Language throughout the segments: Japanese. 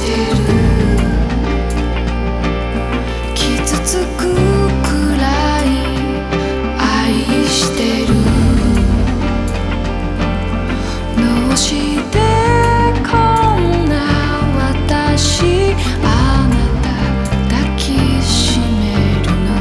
傷つくくらい愛してる。どうしてこんな私あなた抱きしめるの。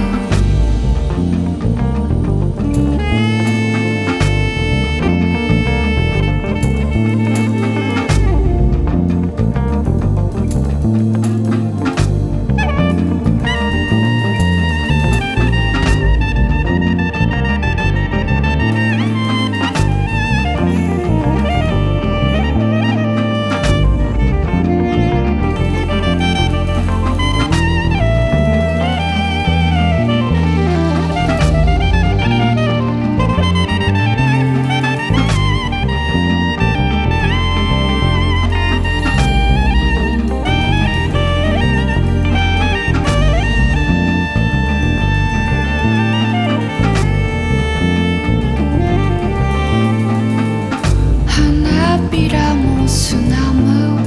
ビラも砂も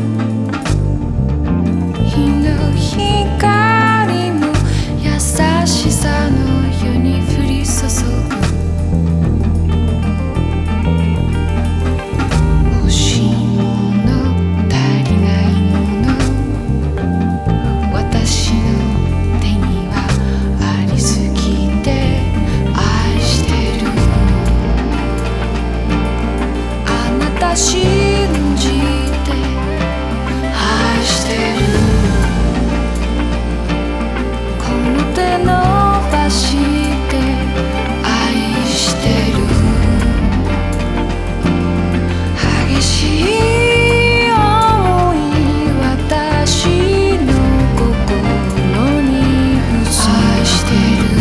日の光も優しさのように降り注ぐ。欲しいもの足りないもの私の手にはありすぎて愛してる。あなた信じて愛してる。この手伸ばして愛してる。激しい想い私の心に愛してる。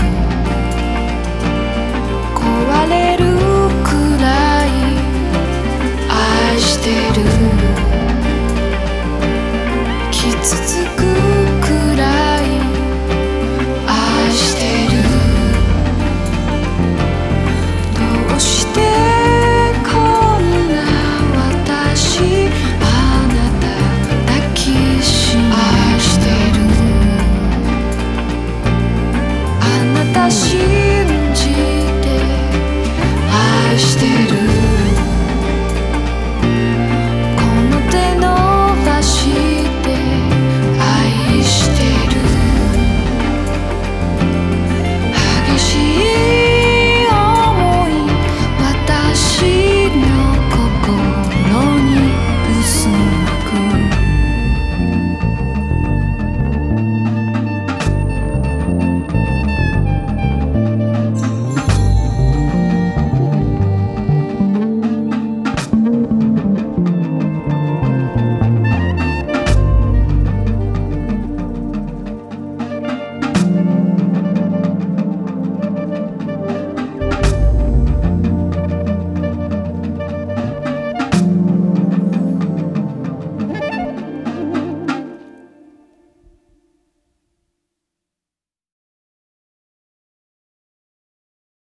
壊れるくらい愛してる。傷つ